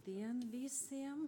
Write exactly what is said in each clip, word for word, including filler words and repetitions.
Labdien visiem!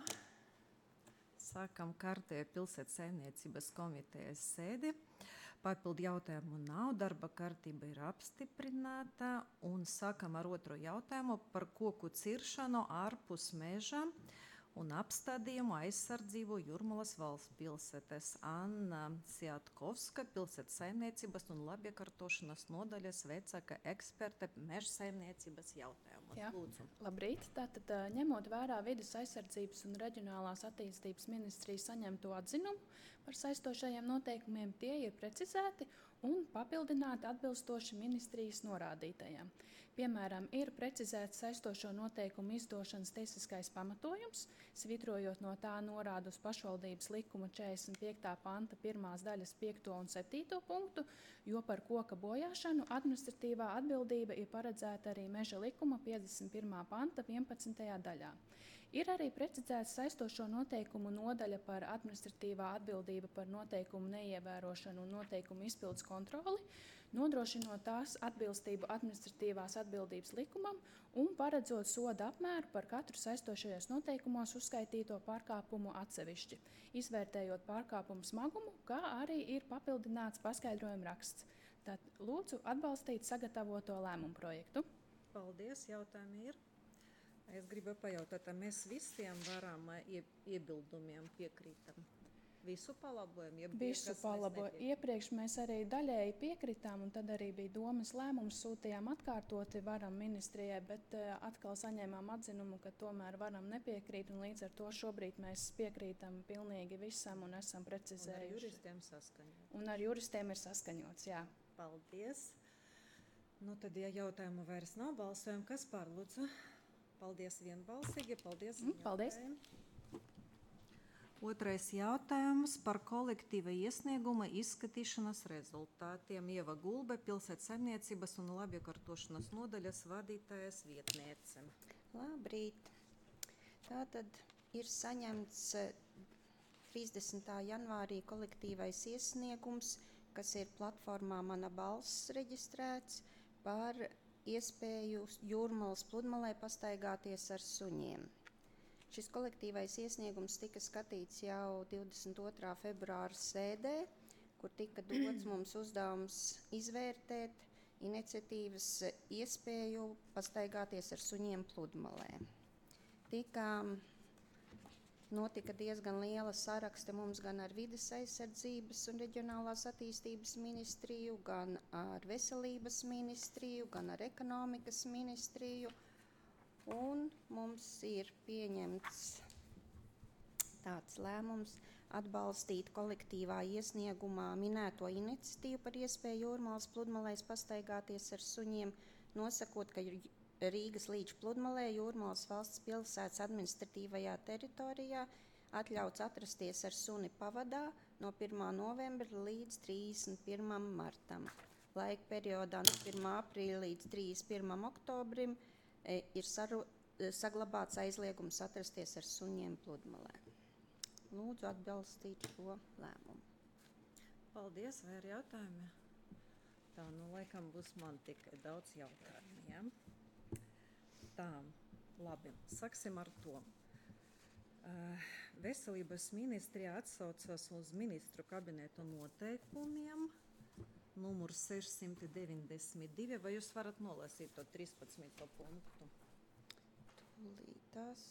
Sākam kārtējo pilsētas saimniecības komitejas sēdi. Papildu jautājumu nav, darba kārtība ir apstiprināta. Un sākam ar otro jautājumu par koku ciršanu ārpus meža un apstādījumu aizsardzību Jūrmalas valsts pilsētas. Anna Siatkovska, pilsētas saimniecības un labiekārtošanas nodaļas vecāka eksperte meža saimniecības jautājumos. Jā. Lūdzu. Labrīt! Tātad, ņemot vērā vides aizsardzības un reģionālās attīstības ministrijas saņemto atzinumu par saistošajiem noteikumiem, tie ir precizēti un papildināti atbilstoši ministrijas norādītajiem. Piemēram, ir precizēts saistošo noteikumu izdošanas tiesiskais pamatojums, svītrojot no tā norādu uz pašvaldības likuma četrdesmit piektā panta pirmās daļas piekto un septīto punktu, jo par koka bojāšanu administratīvā atbildība ir paredzēta arī meža likuma piecdesmit pirmā panta vienpadsmitajā daļā. Ir arī precizēts saistošo noteikumu nodaļa par administratīvā atbildība par noteikumu neievērošanu un noteikumu izpildes kontroli, nodrošinot tās atbilstību administratīvās atbildības likumam un paredzot soda apmēru par katru saistošajos noteikumos uzskaitīto pārkāpumu atsevišķi, izvērtējot pārkāpumu smagumu, kā arī ir papildināts paskaidrojuma raksts. Tad lūdzu atbalstīt sagatavoto lēmumu projektu. Paldies, jautājumi ir. Es gribu pajautāt, vai mēs visiem varam ie, iebildumiem piekrītam? Visu palabojumu? Ja Visu palabojumu. Iepriekš mēs arī daļēji piekritām, un tad arī bija domas lēmums, sūtījām atkārtoti varam ministrijai, bet uh, atkal saņēmām atzinumu, ka tomēr varam nepiekrīt, un līdz ar to šobrīd mēs piekrītam pilnīgi visam un esam precizējuši. Un ar juristiem saskaņot. Un ar juristiem ir saskaņots, jā. Paldies. Nu tad, ja jautājumu vairs nav, balsojam, kas par, lūdzu? Paldies vienbalsīgi, paldies. Mm, paldies. Otrais jautājums par kolektīva iesnieguma izskatīšanas rezultātiem. Ieva Gulbe, pilsētas saimniecības un labiekārtošanas nodaļas vadītājas vietniece. Labrīt! Tātad ir saņemts trīsdesmitā janvārī kolektīvais iesniegums, kas ir platformā Mana balss reģistrēts par iespēju Jūrmalas pludmalē pastaigāties ar suņiem. Šis kolektīvais iesniegums tika skatīts jau divdesmit otrā februāra sēdē, kur tika dots mums uzdevums izvērtēt iniciatīvas iespēju pastaigāties ar suņiem pludmalē. Tika Notika diezgan liela sarakste mums gan ar vides aizsardzības un reģionālās attīstības ministriju, gan ar veselības ministriju, gan ar ekonomikas ministriju. Un mums ir pieņemts tāds lēmums atbalstīt kolektīvā iesniegumā minēto iniciatīvu par iespēju Jūrmalas pludmalēs pastaigāties ar suņiem, nosakot, ka Rīgas līča pludmalē Jūrmalas valsts pilsētas administratīvajā teritorijā atļauts atrasties ar suni pavadā no pirmā novembra līdz trīsdesmit pirmam martam. Laika periodā no pirmā aprīļa līdz trīsdesmit pirmam oktobrim e, ir saru, saglabāts aizliegums atrasties ar suņiem pludmalē. Lūdzu atbalstīt šo lēmumu. Paldies, vai ir jautājumi? Tā, nu laikam būs man tikai daudz jautājumu, ja? Tā, labi, sāksim ar to. Veselības ministrijā atsaucas uz ministru kabinetu noteikumiem, numur sešsimt deviņdesmit divi, vai jūs varat nolasīt to trīspadsmito punktu? Tūlītās.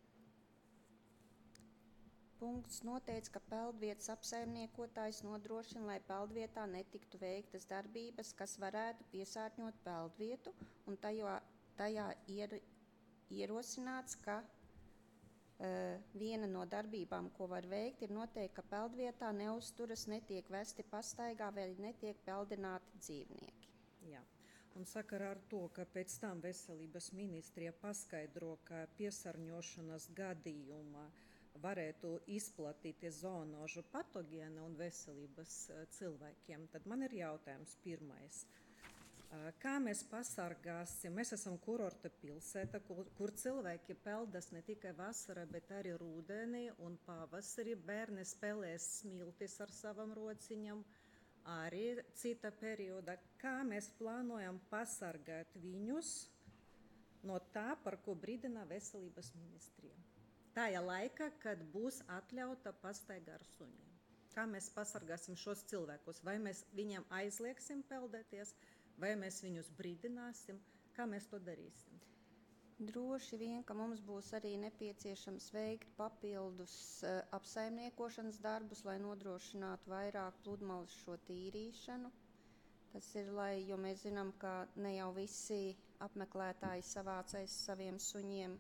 Punkts noteica, ka peldvietas apsaimniekotājs nodrošina, lai peldvietā netiktu veiktas darbības, kas varētu piesārņot peldvietu, un tajā Tajā ir ierosināts, ka uh, viena no darbībām, ko var veikt, ir noteikti, ka peldvietā neuzturas, netiek vesti pastaigā vai netiek peldināti dzīvnieki. Jā. Un sakarā ar to, ka pēc tam veselības ministrija paskaidro, ka piesārņošanas gadījumā varētu izplatīties zoonožu patogēna un veselības cilvēkiem, tad man ir jautājums pirmais. Kā mēs pasargāsim? Mēs esam kurorta pilsēta, kur, kur cilvēki peldas ne tikai vasarā, bet arī rudenī un pavasarī. Bērni spēlēs smiltis ar savam rociņam, arī cita perioda. Kā mēs plānojam pasargāt viņus no tā, par ko brīdina veselības ministrija. Tajā laikā, kad būs atļauta pastaiga ar suņiem. Kā mēs pasargāsim šos cilvēkus? Vai mēs viņiem aizliegsim peldēties, vai mēs viņus brīdināsim? Kā mēs to darīsim? Droši vien, ka mums būs arī nepieciešams veikt papildus uh, apsaimniekošanas darbus, lai nodrošinātu vairāk pludmales šo tīrīšanu. Tas ir, lai, jo mēs zinām, ka ne jau visi apmeklētāji savācais saviem suņiem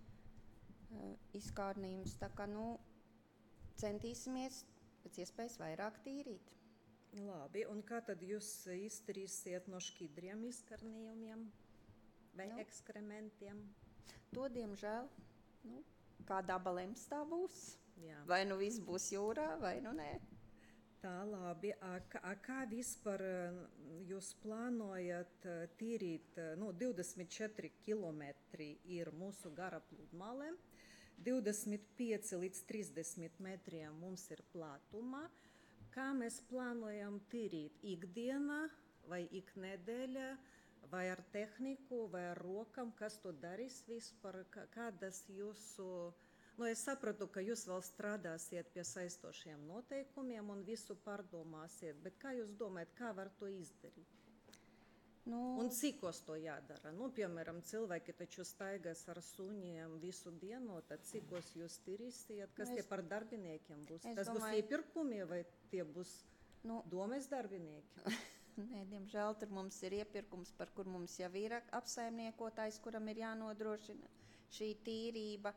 uh, izkārnījumus. Tā kā, nu, centīsimies pēc iespējas vairāk tīrīt. Labi, un kā tad jūs izturīsiet no šķidriem izkarnījumiem vai Nu. ekskrementiem? To, diemžēl, nu, kā daba lems, tā būs. Jā. Vai nu viss būs jūrā, vai nu nē. Tā, labi. A, kā, a, kā vispār eh, jūs plānojat eh, tīrīt, eh, nu, divdesmit četri kilometri ir mūsu gara pludmale, divdesmit pieci līdz trīsdesmit metriem mums ir platuma. Kā mēs plānojam tīrīt ikdienā vai iknedēļā, vai ar tehniku, vai ar rokam, kas to darīs vispār, kā- kādas jūsu, nu es sapratu, ka jūs vēl strādāsiet pie saistošiem noteikumiem un visu pārdomāsiet, bet kā jūs domājat, kā var to izdarīt? Nu, Un cikos to jādara? Nu, piemēram, cilvēki taču staigās ar suņiem visu dienu, tad cikos jūs tīrīsiet, kas Nu, tie es- par darbiniekiem būs? es Tas būs domāju- iepirkumi vai tie būs nu, domes darbinieki? nē, diemžēl tur mums ir iepirkums, par kur mums jau ir apsaimniekotājs, kuram ir jānodrošina šī tīrība.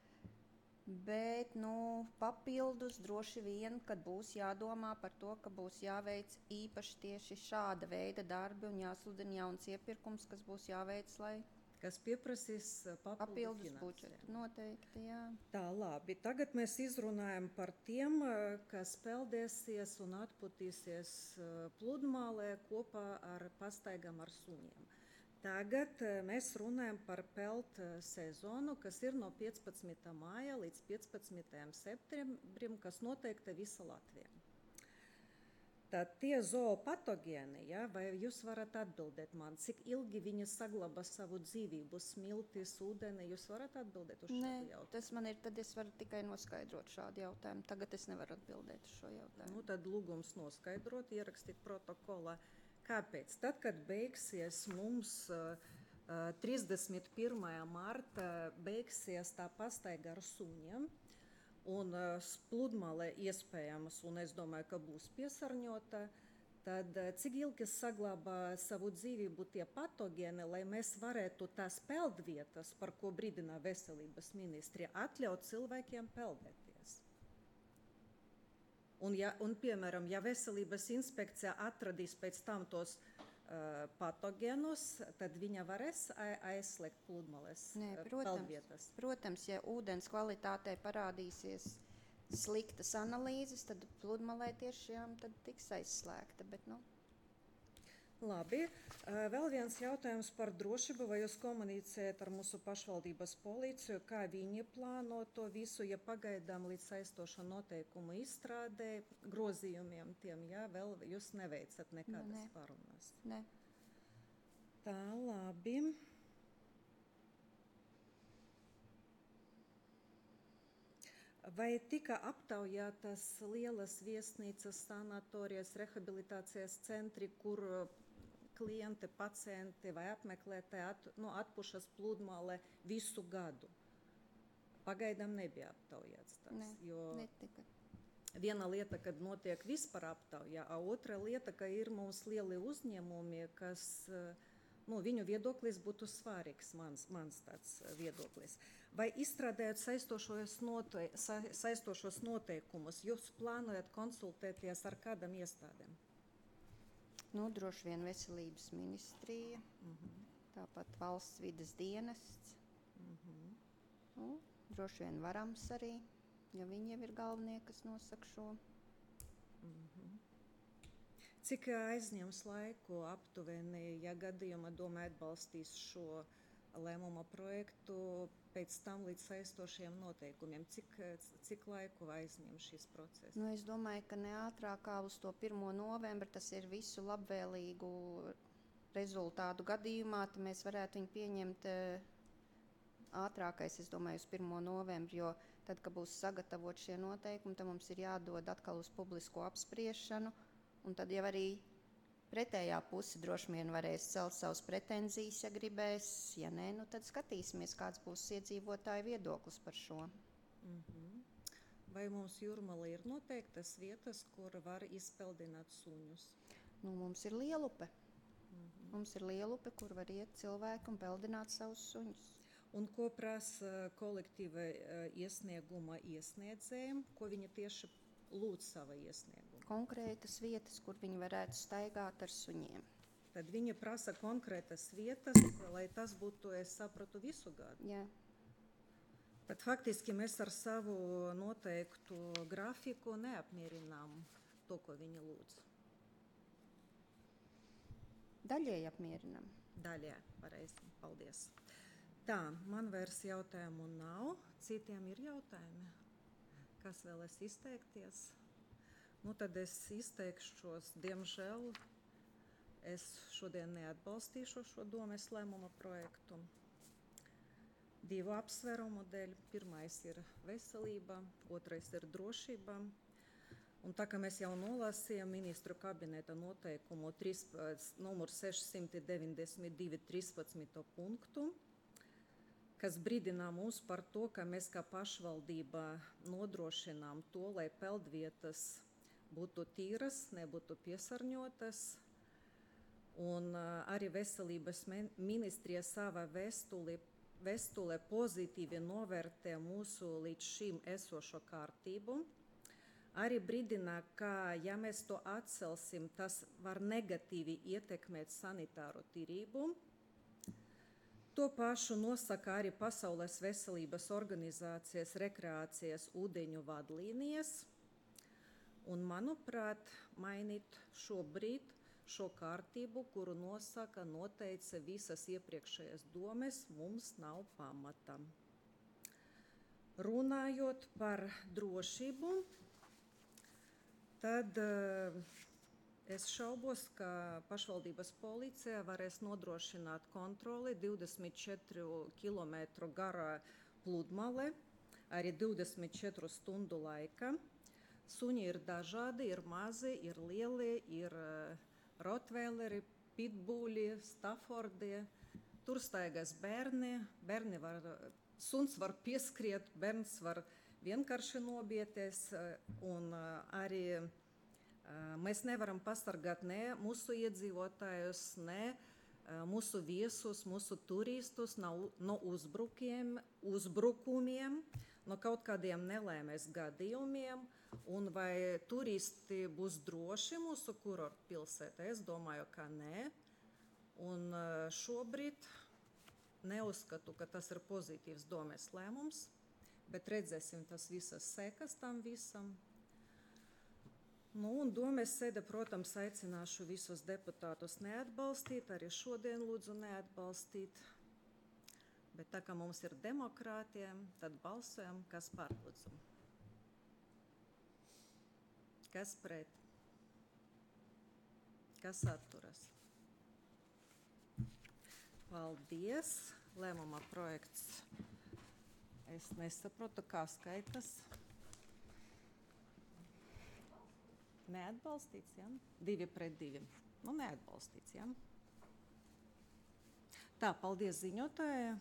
Bet, nu, papildus droši vien, kad būs jādomā par to, ka būs jāveic īpaši tieši šāda veida darbi un jāsludina jauns iepirkums, kas būs jāveic, lai Kas pieprasīs eh, papildu papildus finansējumu. budžetu. Noteikti, jā. Tā, labi. Tagad mēs izrunājam par tiem, eh, kas peldēsies un atputīsies eh, pludmalē kopā ar pastaigām ar suņiem. Tagad eh, mēs runājam par pelt eh, sezonu, kas ir no piecpadsmitā māja līdz piecpadsmitajam septembrim, kas noteikta visa Latvija. Tad tie zoopatogēni, ja, vai jūs varat atbildēt man, cik ilgi viņi saglabā savu dzīvību, smiltis, ūdeni, jūs varat atbildēt uz šo Nē, jautājumu? tas man ir, tad es varu tikai noskaidrot šādu jautājumu. Tagad es nevaru atbildēt uz šo jautājumu. Nu, tad lūgums noskaidrot, ierakstīt protokolā. Kāpēc? Tad, kad beigsies mums uh, uh, trīsdesmit pirmā marta beigsies tā pastaiga ar suņiem, un uh, pludmale iespējams, un es domāju, ka būs piesārņota, tad uh, cik ilgi saglabā savu dzīvību tie patogēni, lai mēs varētu tās peldvietas, par ko brīdina veselības ministrija, atļaut cilvēkiem peldēties. Un, ja, un, piemēram, ja veselības inspekcija atradīs pēc tam tos uh, patogēnus, tad viņa varēs ai- aizslēgt pludmales Nē, uh, protams. peldvietas. Protams, ja ūdens kvalitātei parādīsies sliktas analīzes, tad pludmalē tiešām tad tiks aizslēgta. Bet, nu, Labi. Uh, Vēl viens jautājums par drošību. Vai jūs komunicējat ar mūsu pašvaldības policiju, kā viņi plāno to visu, ja pagaidām līdz saistošo noteikumu izstrādē grozījumiem tiem, ja vēl jūs neveicat nekādas nē. sarunas? ne. Tā, labi. Vai tika aptaujātas lielas viesnīcas, sanatorijas, rehabilitācijas centri, kur uh, klienti, pacienti vai apmeklētāji at, nu, atpušas pludmale visu gadu? Pagaidām nebija aptaujāts tas, Ne, jo netika. viena lieta, kad notiek vispār aptaujā, a otra lieta, ka ir mums lieli uzņēmumi, kas, eh, nu, viņu viedoklis būtu svarīgs, mans, mans tāds eh, viedoklis. Vai izstrādājot saistošos, note, sa, saistošos noteikumus, jūs plānojat konsultēties ar kādam iestādēm? Nu, droši vien veselības ministrija, Mhm. tāpat valsts vides dienests. Mhm. Nu, droši vien varams arī, jo viņi jau ir galvenie, kas nosaka šo. Mhm. Cik aizņems laiku aptuveni, ja gadījumā doma atbalstīs šo lēmuma projektu pēc tam līdz saistošiem noteikumiem? Cik, cik laiku aizņem šis process? Nu, es domāju, ka ne ātrāk kā uz to pirmo novembra, tas ir visu labvēlīgu rezultātu gadījumā, tad mēs varētu viņu pieņemt eh, ātrākais, es domāju, uz pirmo novembri, jo tad, kad būs sagatavot šie noteikumi, tad mums ir jādod atkal uz publisko apspriešanu, un tad jau arī pretējā puse droši vien varēs celt savus pretenzijas, ja gribēs, ja nē, nu tad skatīsimies, kāds būs iedzīvotāju viedoklis par šo. Mhm. Vai mums Jūrmalā ir noteiktas vietas, kur var izpeldināt suņus? Nu, mums ir Lielupe. Mhm. Mums ir Lielupe, kur var iet cilvēki un peldināt savus suņus. Un ko prasa kolektīva uh, iesnieguma iesniedzējiem, ko viņa tieši lūdz sava iesnieguma? Konkrētas vietas, kur viņi varētu staigāt ar suņiem. Tad viņa prasa konkrētas vietas, lai tas būtu, es sapratu, visu gadu. Jā. Bet faktiski mēs ar savu noteiktu grafiku neapmierinām to, ko viņa lūdz. Daļēji apmierinam. Daļai, pareizi, paldies. Tā, man vairs jautājumu nav. Citiem ir jautājumi? Kas vēlas izteikties? Nu, tad es izteikšos, diemžēl, es šodien neatbalstīšu šo domes lēmuma projektu. Divu apsvērumu dēļ. Pirmais ir veselība, otrais ir drošība. Un tā kā mēs jau nolasījām ministru kabineta noteikumu numur seši deviņdesmit divi trīspadsmito punktu, kas brīdina mūs par to, ka mēs kā pašvaldība nodrošinām to, lai peldvietas būtu tīras, nebūtu piesārņotas. Un uh, arī veselības ministrija savā vēstulē, vēstulē pozitīvi novērtē mūsu līdz šim esošo kārtību. Arī brīdina, ka ja mēs to atcelsim, tas var negatīvi ietekmēt sanitāro tīrību. To pašu nosaka arī Pasaules veselības organizācijas rekreācijas ūdeņu vadlīnijas. Un, manuprāt, mainīt šobrīd šo kārtību, kuru nosaka, noteica visas iepriekšējās domes, mums nav pamata. Runājot par drošību, tad uh, es šaubos, ka pašvaldības policija varēs nodrošināt kontroli divdesmit četru kilometru garā pludmale, arī divdesmit četru stundu laika. Suņi ir dažādi, ir mazi, ir lieli, ir uh, rotveileri, pitbuļi, staffordi. Tur staigās bērni, bērni var, suns var pieskriet, bērns var vienkārši nobieties, un arī mēs nevaram pasargāt ne mūsu iedzīvotājus, ne mūsu viesus, mūsu turistus no, no uzbrukiem, uzbrukumiem, no kaut kādiem nelaimes gadījumiem. Un vai turisti būs droši mūsu kurortu pilsētā? Es domāju, ka nē. Un šobrīd neuzskatu, ka tas ir pozitīvs domes lēmums, bet redzēsim tas visas sekas tam visam. Nu, un domes sēde, protams, aicināšu visus deputātus neatbalstīt, arī šodien lūdzu neatbalstīt. Bet tā kā mums ir demokrātija, tad balsojam, kas par lūdzu. Kas pret? Kas atturas? Paldies. Lēmuma projekts. Es nesaprotu, kā skaitas. Neatbalstīts, ja? Divi pret divi. Nu, neatbalstīts, ja? Tā, paldies ziņotāji.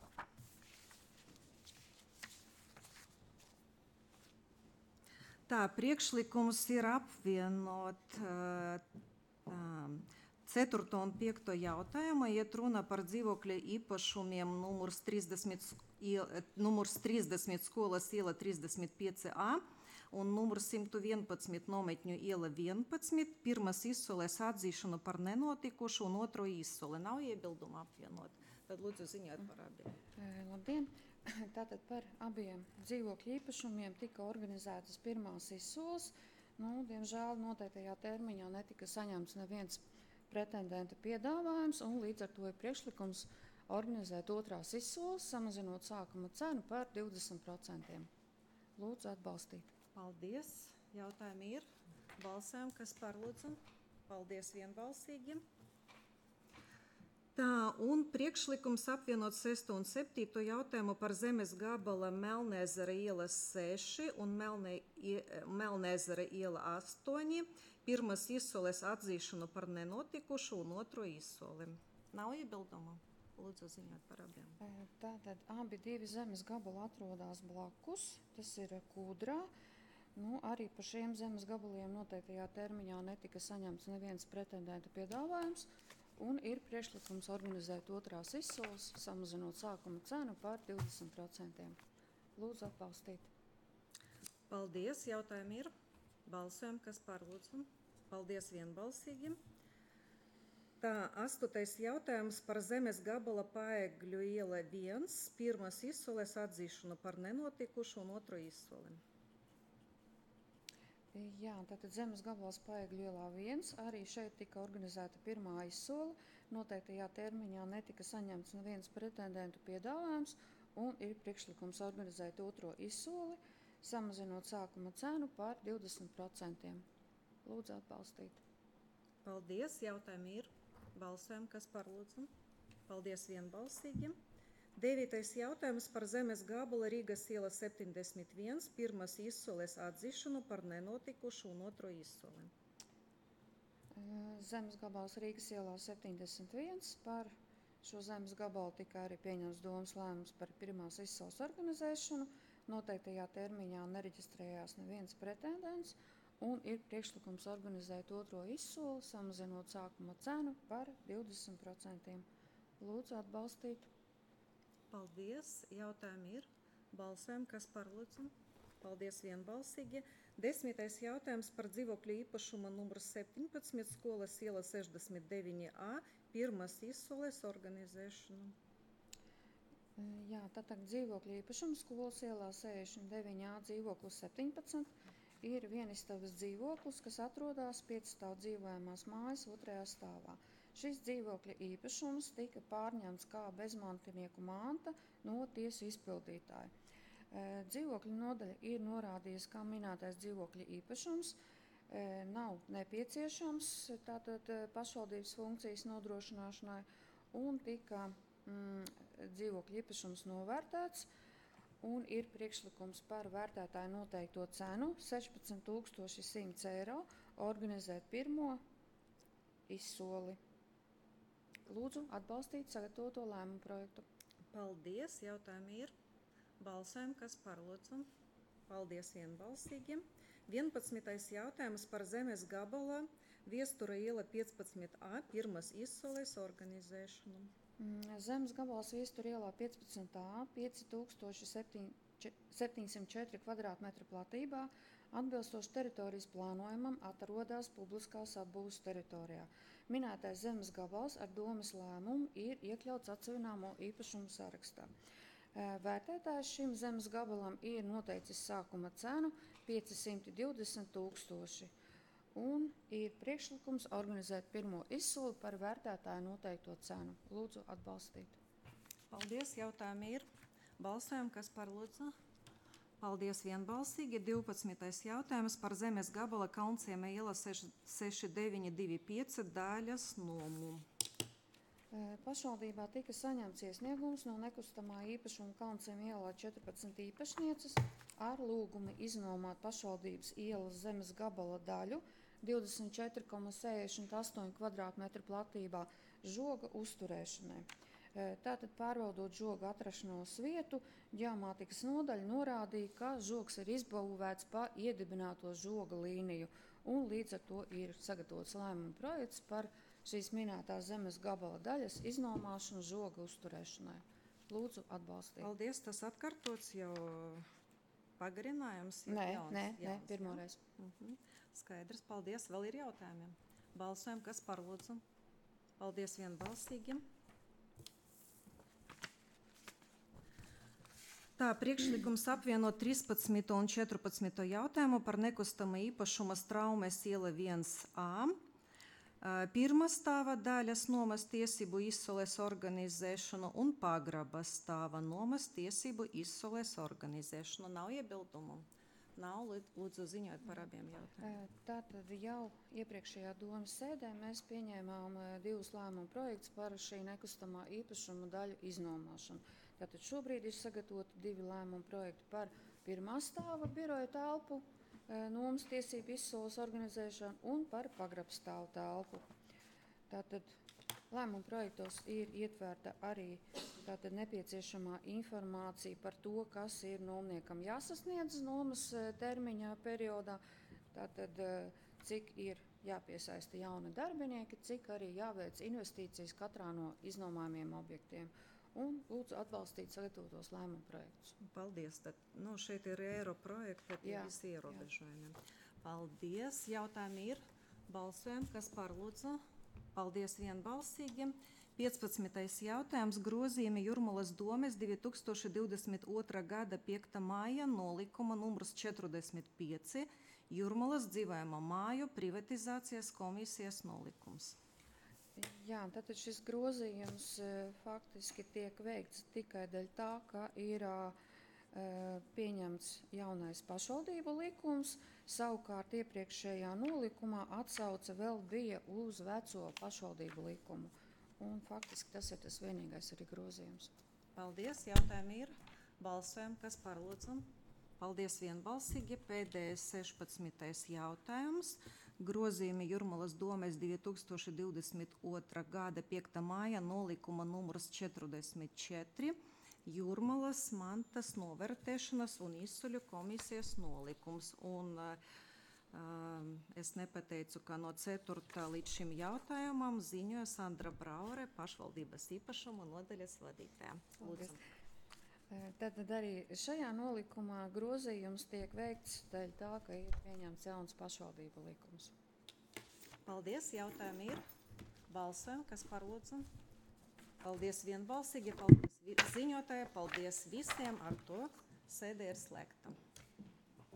Tā, priekšlikums ir apvienot uh, ceturto un piekto jautājumu. Iet runa par dzīvokļa īpašumiem numurs trīsdesmit, numurs trīsdesmit skolas iela trīsdesmit pieci A un numurs simt vienpadsmit nometņu iela vienpadsmit. Pirmas izsoles atzīšanu par nenotikušu un otro izsole. Nav iebildumu apvienot. Tad lūdzu ziņot par abiem. E, labdien! Tātad par abiem dzīvokļu īpašumiem tika organizētas pirmās izsoles. Nu, diemžēl noteiktajā termiņā netika saņemts neviens pretendenta piedāvājums, un līdz ar to ir priekšlikums organizēt otrās izsoles, samazinot sākuma cenu par divdesmit procentiem. Lūdzu atbalstīt. Paldies. Jautājumi ir. Balsēm, kas par lūdzu. Paldies vienbalsīgi. Tā, un priekšlikums apvienot sesto un septīto jautājumu par zemes gabala Melnezera iela seši un Melne, Melnezera iela astoņi, pirmas izsoles atzīšanu par nenotikušu un otro izsoli. Nav iebildumu? Lūdzu, ziņot par abiem. Tātad abi divi zemes gabali atrodas blakus, tas ir Kūdrā. Nu, arī par šiem zemes gabaliem noteiktajā termiņā netika saņemts neviens pretendenta piedāvājums, un ir priekšlikums organizēt otrās izsoles, samazinot sākuma cenu par divdesmit procentiem. Lūdzu atbalstīt. Paldies, jautājumi ir. Balsojam, kas par, lūdzu. Paldies vienbalsīgi. Tā, astotais jautājums par zemes gabala Paegļu iela viens, pirmas izsoles atzīšanu par nenotikušu un otro izsoli. Jā, tātad zemes gabals Paegļu ielā viens, arī šeit tika organizēta pirmā izsole, noteiktajā termiņā netika saņemts neviens pretendentu piedāvājums, un ir priekšlikums organizēt otro izsoli, samazinot sākuma cenu par divdesmit procentiem. Lūdzu atbalstīt. Paldies, jautājumi ir. Balsojam, kas par, lūdzu. Paldies vienbalsīgi. Devītais jautājums par zemes gabalu Rīgas iela septiņdesmit viens, pirmas izsoles atzīšanu par nenotikušu un otro izsoli. Zemes gabals Rīgas ielā septiņdesmit viens, par šo zemes gabalu tika arī pieņems domas lēmums par pirmās izsoles organizēšanu, noteiktajā termiņā nereģistrējās neviens pretendents, un ir priekšlikums organizēt otro izsoli, samazinot sākuma cenu par divdesmit procentiem. Lūdzu atbalstīt. Paldies, jautājumi ir. Balsojam, kas par, lūdzu. Paldies vienbalsīgi. Desmitais jautājums par dzīvokļu īpašuma numur septiņpadsmit, skolas iela sešdesmit deviņi A, pirmas izsoles organizēšanu. Jā, tātad dzīvokļu īpašums skolas ielā sešdesmit deviņi A, dzīvoklis septiņpadsmit, ir vienistabas dzīvoklis, kas atrodas piecstāvu dzīvojamās mājas otrajā stāvā. Šis dzīvokļa īpašums tika pārņemts kā bezmantinieku manta no tiesu izpildītāja. Dzīvokļa nodaļa ir norādījusi, kā minētais dzīvokļa īpašums nav nepieciešams tātad pašvaldības funkcijas nodrošināšanai, un tika mm, dzīvokļa īpašums novērtēts, un ir priekšlikums par vērtētāju noteikto cenu sešpadsmit tūkstoši simts eiro organizēt pirmo izsoli. Lūdzu atbalstīt sagatavoto lēmumu projektu. Paldies, jautājumi ir. Balsojam, kas par, lūdzu. Paldies vienbalsīgi. vienpadsmitais jautājums par zemes gabala Viestura iela piecpadsmit A, pirmas izsoles organizēšanu. Zemes gabals Viestura ielā piecpadsmit A, pieci tūkstoši septiņsimt četri kvadrātmetri platībā, atbilstoši teritorijas plānojumam, atrodas publiskās apbūves teritorijā. Minētais zemes gabals ar domas lēmumu ir iekļauts atsevišķo īpašumu sarakstā. Vērtētājs šim zemes gabalam ir noteicis sākuma cenu piecsimt divdesmit tūkstoši, un ir priekšlikums organizēt pirmo izsoli par vērtētāju noteikto cenu. Lūdzu atbalstīt. Paldies, jautājumi ir. Balsojam, kas par, lūdzu. Paldies vienbalsīgi. divpadsmitais jautājums par zemes gabala Kalnciema iela seši deviņi divi pieci daļas nomu. Pašvaldībā tika saņemts iesniegums no nekustamā īpašuma Kalnciema ielā četrpadsmit īpašnieces ar lūgumu iznomāt pašvaldības ielas zemes gabala daļu divdesmit četri komats sešdesmit astoņi kvadrātmetru platībā žoga uzturēšanai. Tātad pārbaudot žoga atrašanos vietu, ģeomātikas nodaļa norādīja, ka žogs ir izbūvēts pa iedibināto žoga līniju, un līdz ar to ir sagatavots lēmuma projekts par šīs minētās zemes gabala daļas iznomāšanu žoga uzturēšanai. Lūdzu atbalstīt. Paldies, tas atkārtots jau pagarinājums. Nē, jauns, nē, jauns, nē, jā. pirmoreiz. Uh-huh. Skaidrs, paldies. Vēl ir jautājumi. Balsojam, kas par, lūdzu. Paldies vienbalsīgi. Tā, priekšlikums apvienot trīspadsmito un četrpadsmito jautājumu par nekustama īpašuma Straumes iela viens A. Pirmā stāva daļas nomas tiesību izsoles organizēšanu un pagraba stāva nomas tiesību izsoles organizēšanu. Nav iebildumu? nav, lūdzu ziņot par abiem jautājumiem. Tātad jau iepriekšējā domas sēdē mēs pieņēmām divus lēmumu projektus par šī nekustamā īpašuma daļu iznomāšanu. Tātad šobrīd ir sagatavoti divi lēmumu projekti par pirmā stāva biroja telpu, nomas tiesību izsoles organizēšanu un par pagrabstāvu telpu. Tātad lēmumu projektos ir ietverta arī tātad nepieciešamā informācija par to, kas ir nomniekam jāsasniedz nomas termiņā periodā, tātad cik ir jāpiesaista jauni darbinieki, cik arī jāveic investīcijas katrā no iznomājumiem objektiem. Un lūdzu atbalstīt sagatavotos lēmumu projektus. Paldies. Tad, nu, šeit ir eiro projekti ar Jā, visi ierobežojumiem. Paldies. Jautājumi ir. Balsojam, kas par lūdzu. Paldies vienbalsīgi. piecpadsmitais jautājums. Grozījumi Jūrmalas domes divi tūkstoši divdesmit otrā gada piekta māja nolikuma numurs četrdesmit pieci Jūrmalas dzīvojamo māju privatizācijas komisijas nolikums. Jā, tātad šis grozījums e, faktiski tiek veikts tikai dēļ tā, ka ir e, pieņemts jaunais pašvaldību likums, savukārt iepriekšējā nolikumā atsauce vēl bija uz veco pašvaldību likumu. Un faktiski tas ir tas vienīgais arī grozījums. Paldies. Jautājumi ir. Balsojam, kas par lūdzu. Paldies vienbalsīgi. Pēdējais sešpadsmitais jautājums. Grozījumi Jūrmalas domes divi tūkstoši divdesmit otrā gada piekta māja nolikuma numurs četrdesmit četri Jūrmalas mantas novērtēšanas un izsoļu komisijas nolikums. Un uh, es nepateicu, ka no ceturtā līdz šim jautājumam ziņoja Sandra Braure, pašvaldības īpašuma nodaļas vadītāja. Lūdzu. Tad arī šajā nolikumā grozījums tiek veikts dēļ tā, ka ir pieņemts jauns pašvaldību likums. Paldies. Jautājumi ir. Balsojam, kas par lūdzu. Paldies vienbalsīgi. Paldies ziņotāji. Paldies visiem. Ar to sēde ir slēgta.